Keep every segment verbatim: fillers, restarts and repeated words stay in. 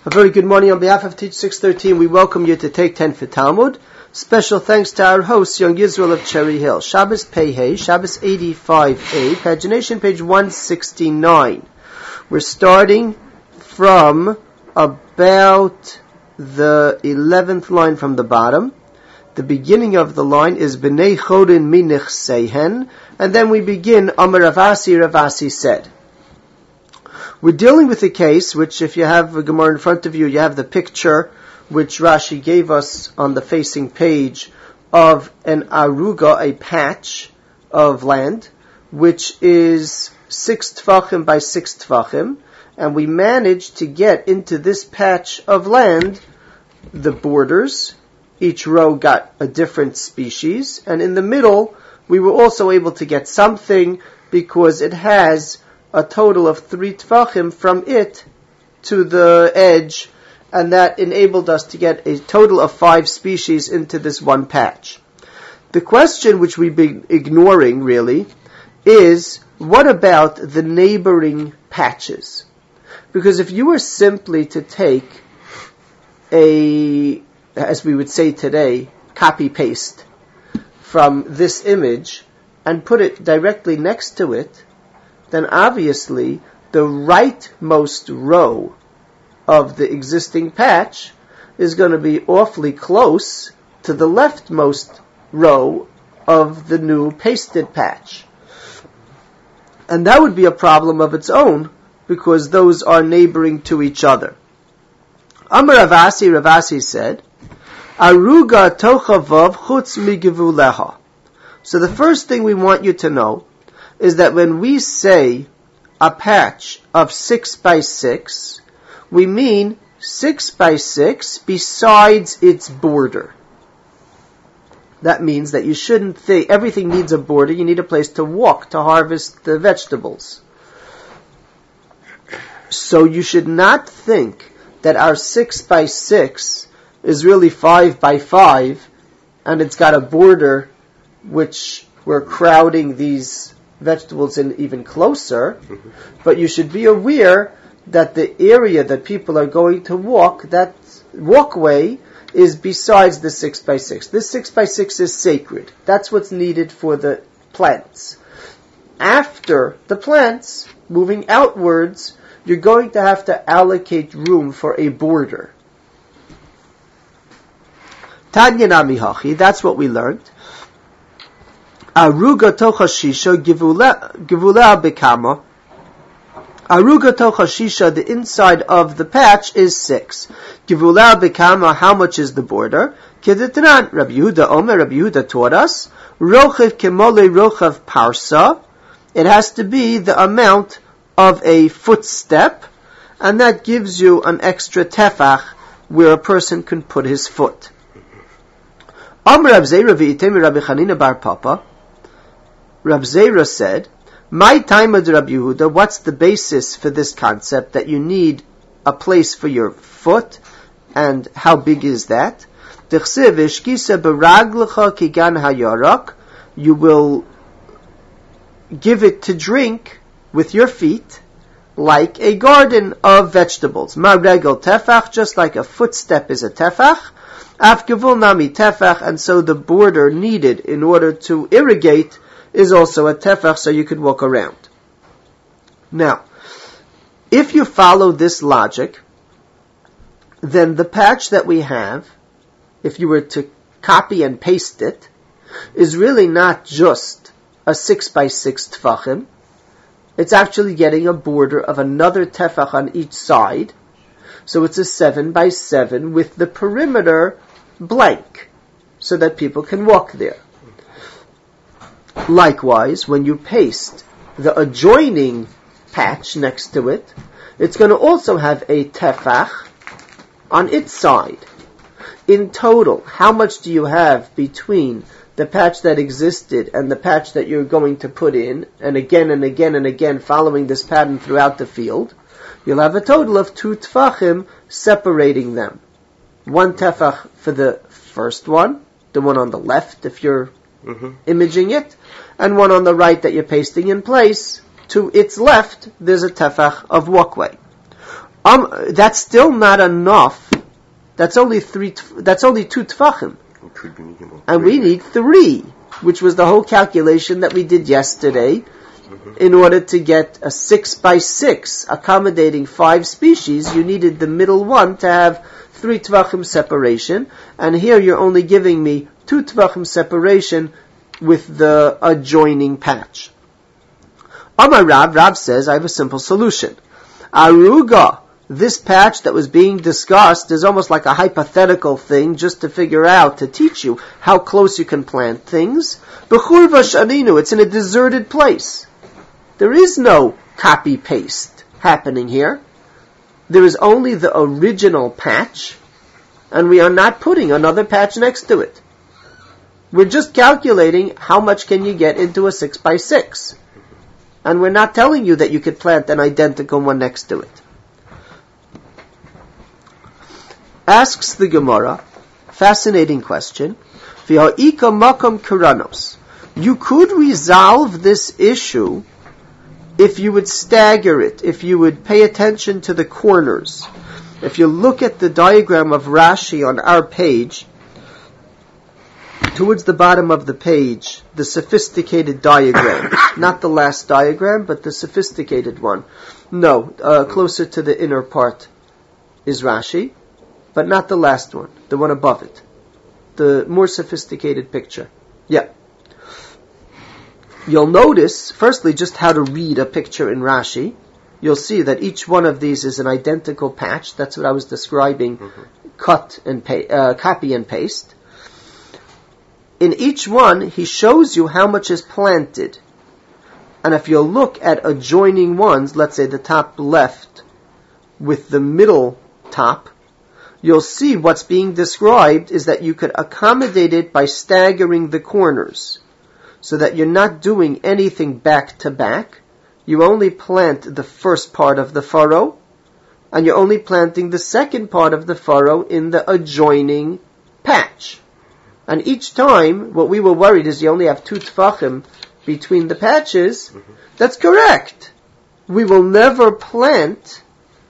A very good morning on behalf of Teach six thirteen. We welcome you to Take ten for Talmud. Special thanks to our host, Young Israel of Cherry Hill. Shabbos Pei Hey, Shabbos eighty-five A, pagination page one sixty-nine. We're starting from about the eleventh line from the bottom. The beginning of the line is B'nei Chorin Minich Sehen, and then we begin Amar Ravasi, Ravasi said. We're dealing with a case which, if you have a Gemara in front of you, you have the picture which Rashi gave us on the facing page of an aruga, a patch of land, which is six tfachim by six tfachim, and we managed to get into this patch of land the borders. Each row got a different species, and in the middle we were also able to get something because it has a total of three tfachim from it to the edge, and that enabled us to get a total of five species into this one patch. The question which we've been ignoring, really, is what about the neighboring patches? Because if you were simply to take a, as we would say today, copy-paste from this image and put it directly next to it, then obviously the rightmost row of the existing patch is going to be awfully close to the leftmost row of the new pasted patch. And that would be a problem of its own, because those are neighboring to each other. Amar Ravasi, Ravasi said, Aruga tochavav chutz migivuleha. So the first thing we want you to know is that when we say a patch of six by six, we mean six by six besides its border. That means that you shouldn't think everything needs a border. You need a place to walk to harvest the vegetables. So you should not think that our six by six is really five by five and it's got a border which we're crowding these vegetables in even closer, mm-hmm. But you should be aware that the area that people are going to walk, that walkway, is besides the six by six. This six by six is sacred. That's what's needed for the plants. After the plants, moving outwards, you're going to have to allocate room for a border. Tanya nami hachi, that's what we learned. Aruga tocha shisha givulea bekama. Aruga tocha shisha, the inside of the patch is six. Givulea bekama, how much is the border? Kedetran, Rabbi Yehuda Omer, Rabbi Yehuda taught us, rochev kemole rochev parsa. It has to be the amount of a footstep, and that gives you an extra tefach where a person can put his foot. Amr Rav Zeira v'itemi Rabbi Chanina bar Papa. Rav Zeira said, my time of Rabbi Yehuda, what's the basis for this concept that you need a place for your foot, and how big is that? You will give it to drink with your feet like a garden of vegetables. Marregel tefach, just like a footstep is a tefach. Af gevul nami tefach, and so the border needed in order to irrigate is also a tefach, so you could walk around. Now, if you follow this logic, then the patch that we have, if you were to copy and paste it, is really not just a six by six tefachim. It's actually getting a border of another tefach on each side. So it's a seven by seven with the perimeter blank, so that people can walk there. Likewise, when you paste the adjoining patch next to it, it's going to also have a tefach on its side. In total, how much do you have between the patch that existed and the patch that you're going to put in, and again and again and again following this pattern throughout the field? You'll have a total of two tefachim separating them. One tefach for the first one, the one on the left if you're mm-hmm. imaging it, and one on the right that you're pasting in place. To its left, there's a tefach of walkway. Um, that's still not enough. That's only three. That's only two tefachim, and we need three, which was the whole calculation that we did yesterday, mm-hmm. in order to get a six by six accommodating five species. You needed the middle one to have three tefachim separation, and here you're only giving me two tefachim separation with the adjoining patch. Amar Rav, Rav says, I have a simple solution. Aruga, this patch that was being discussed is almost like a hypothetical thing just to figure out, to teach you how close you can plant things. B'churva shaninu, it's in a deserted place. There is no copy-paste happening here. There is only the original patch, and we are not putting another patch next to it. We're just calculating how much can you get into a six by six. And we're not telling you that you could plant an identical one next to it. Asks the Gemara, fascinating question, V'ha'ika makam kuranos. You could resolve this issue if you would stagger it, if you would pay attention to the corners. If you look at the diagram of Rashi on our page, towards the bottom of the page, the sophisticated diagram, not the last diagram, but the sophisticated one. No, uh, closer to the inner part is Rashi, but not the last one, the one above it. The more sophisticated picture. Yeah. You'll notice, firstly, just how to read a picture in Rashi. You'll see that each one of these is an identical patch. That's what I was describing, mm-hmm. cut and pa- uh, copy and paste. In each one, he shows you how much is planted. And if you look at adjoining ones, let's say the top left with the middle top, you'll see what's being described is that you could accommodate it by staggering the corners, so that you're not doing anything back to back. You only plant the first part of the furrow, and you're only planting the second part of the furrow in the adjoining patch. And each time, what we were worried is you only have two tefachim between the patches. Mm-hmm. That's correct. We will never plant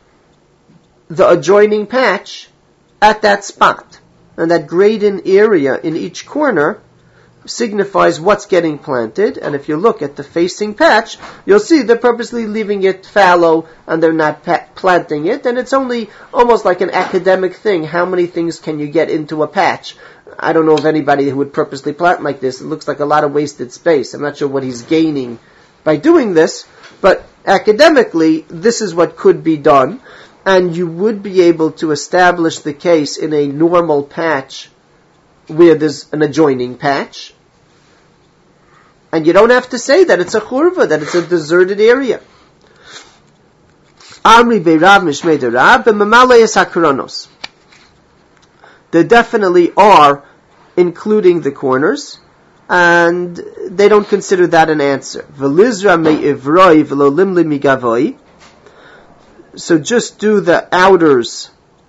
the adjoining patch at that spot. And that grayed-in area in each corner signifies what's getting planted. And if you look at the facing patch, you'll see they're purposely leaving it fallow and they're not pa- planting it. And it's only almost like an academic thing. How many things can you get into a patch? I don't know of anybody who would purposely plant like this. It looks like a lot of wasted space. I'm not sure what he's gaining by doing this, but academically, this is what could be done, and you would be able to establish the case in a normal patch where there's an adjoining patch, and you don't have to say that it's a churva, that it's a deserted area. Amri beirav mishmei derav b'mamalei sakronos. There definitely are, including the corners, and they don't consider that an answer. So just do the outers,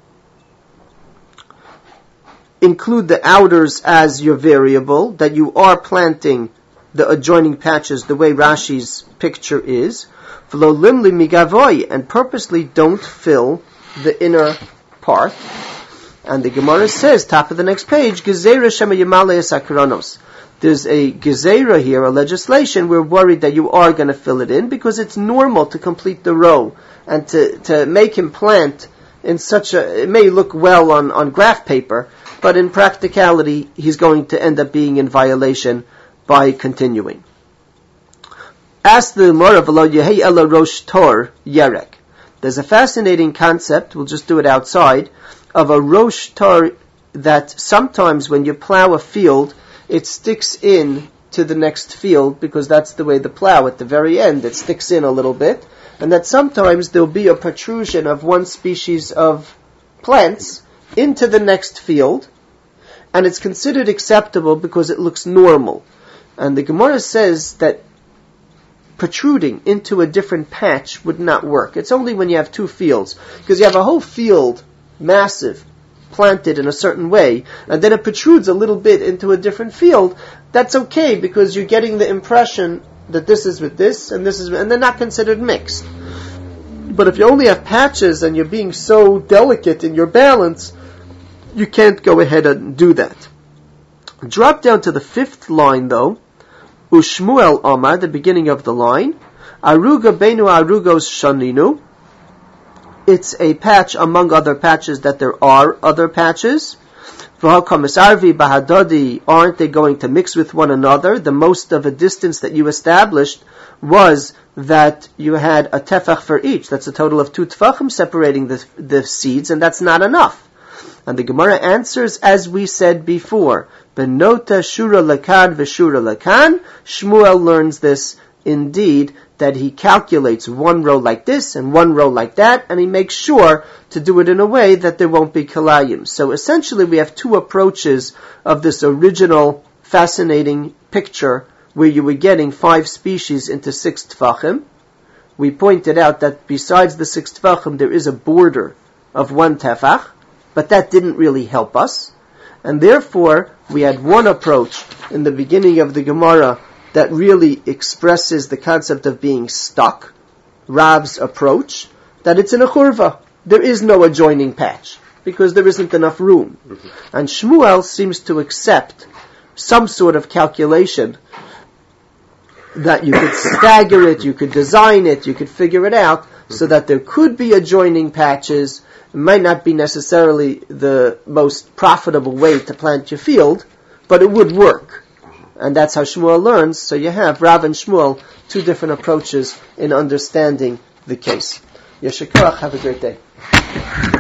include the outers as your variable, that you are planting the adjoining patches the way Rashi's picture is, and purposely don't fill the inner part. And the Gemara says, top of the next page, Gezerah Shema Yamalei Sakronos. There's a Gezerah here, a legislation. We're worried that you are going to fill it in because it's normal to complete the row and to, to make him plant in such a, it may look well on, on graph paper, but in practicality, he's going to end up being in violation by continuing. Ask the Gemara, V'lo Yehei Ela Rosh Tor Yerek. There's a fascinating concept, we'll just do it outside, of a rosh tar that sometimes when you plow a field, it sticks in to the next field because that's the way the plow at the very end, it sticks in a little bit, and that sometimes there'll be a protrusion of one species of plants into the next field, and it's considered acceptable because it looks normal. And the Gemara says that protruding into a different patch would not work. It's only when you have two fields, because you have a whole field massive, planted in a certain way, and then it protrudes a little bit into a different field. That's okay because you're getting the impression that this is with this and this is with, and they're not considered mixed. But if you only have patches and you're being so delicate in your balance, you can't go ahead and do that. Drop down to the fifth line though. Ushmuel Omar, the beginning of the line. Aruga Beinu Arugos Shaninu. It's a patch among other patches that there are other patches. V'hakamasarvi Bahadadi, aren't they going to mix with one another? The most of a distance that you established was that you had a tefach for each. That's a total of two tefachim separating the, the seeds, and that's not enough. And the Gemara answers, as we said before, Benota Shura Lakan Veshura Lakan. Shmuel learns this indeed, that he calculates one row like this and one row like that, and he makes sure to do it in a way that there won't be kalayim. So essentially we have two approaches of this original fascinating picture where you were getting five species into six tefachim. We pointed out that besides the six tefachim there is a border of one tefach, but that didn't really help us. And therefore we had one approach in the beginning of the Gemara that really expresses the concept of being stuck, Rav's approach, that it's in a churva. There is no adjoining patch, because there isn't enough room. Mm-hmm. And Shmuel seems to accept some sort of calculation that you could stagger it, you could design it, you could figure it out, mm-hmm. so that there could be adjoining patches. It might not be necessarily the most profitable way to plant your field, but it would work. And that's how Shmuel learns. So you have Rav and Shmuel, two different approaches in understanding the case. Yeshua, have a great day.